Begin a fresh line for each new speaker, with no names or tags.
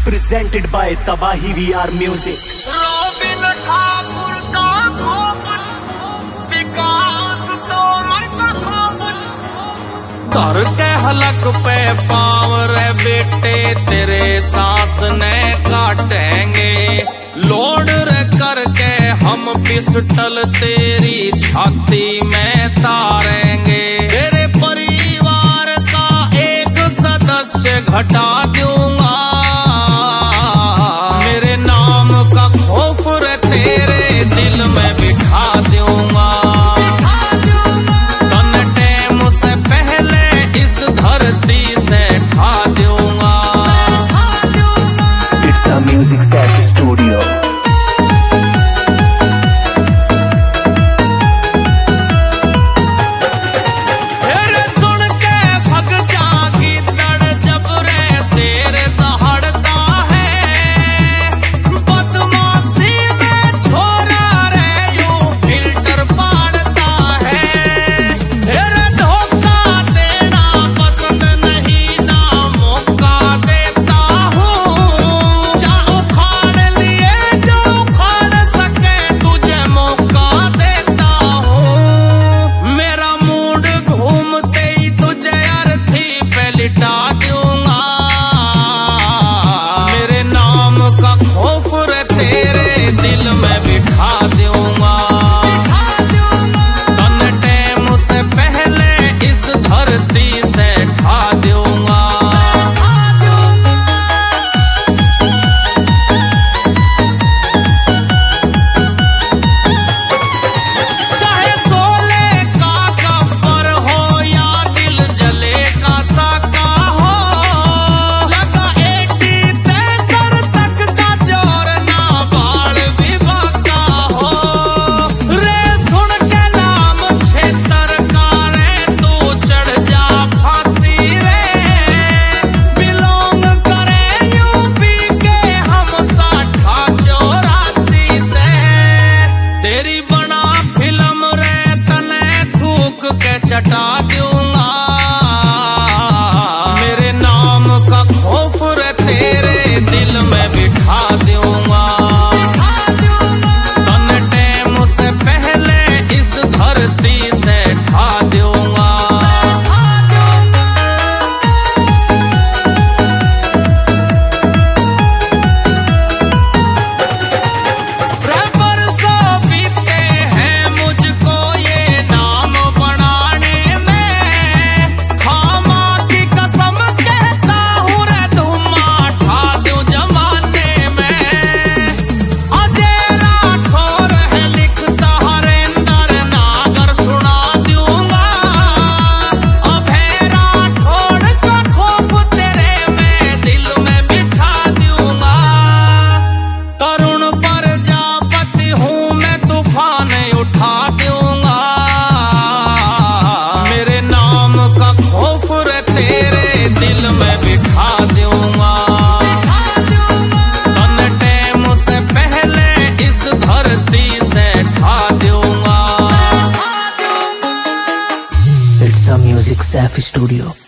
presented by Tabahi VR Music.
Robin Thakur का खूब विकास तो मरता खूब कर के हलक पे पावर बेटे तेरे सांस ने काटेंगे लोड रे करके हम पिस्टल तेरी छाती में तारेंगे तेरे परिवार का एक सदस्य घटा दूंगा मेरे नाम का खौफ रे तेरे दिल में बिठा दूंगा तन टेम से पहले इस धरती से खा दूंगा
It's a Music Safe Studio. मेरे नाम का खौफ रे तेरे दिल में बिठा दूंगा तन टेम से पहले इस धरती से खा दूंगा चाहे सोले का गब्बर हो या दिल जले का साका हो लगा 80-63 तक का जोर ना बाल विभागा हो रे सुन के नाम क्षेत्र का रे तू चढ़ जा फांसी रे बिलोंग करे यूपी के हम 60-84 से तेरी बना फिल्म रे तने थूक के चटा दूंगा मेरे नाम का खौफ रे तेरे दिल में बिठा दूंगा तन टेम से पहले इस धरती से खा दूंगा बरसों बीते हैं मुझको ये नाम बनाने में खामा की कसम कहता हूँ रे धुआं ठा दूं जमाने में अजय राठौर है लिखता हरेंद्र नागर सुना दूंगा अभय राठौर का खौफ तेरे में दिल में बिठा दूंगा तरुण प्रजापति हूँ मैं तूफान उठा दूंगा मेरे नाम का खौफ रे तेरे दिल में बिठा दूंगा तन टेम से पहले इस धरती से खा दूंगा It's a Music Safe Studio.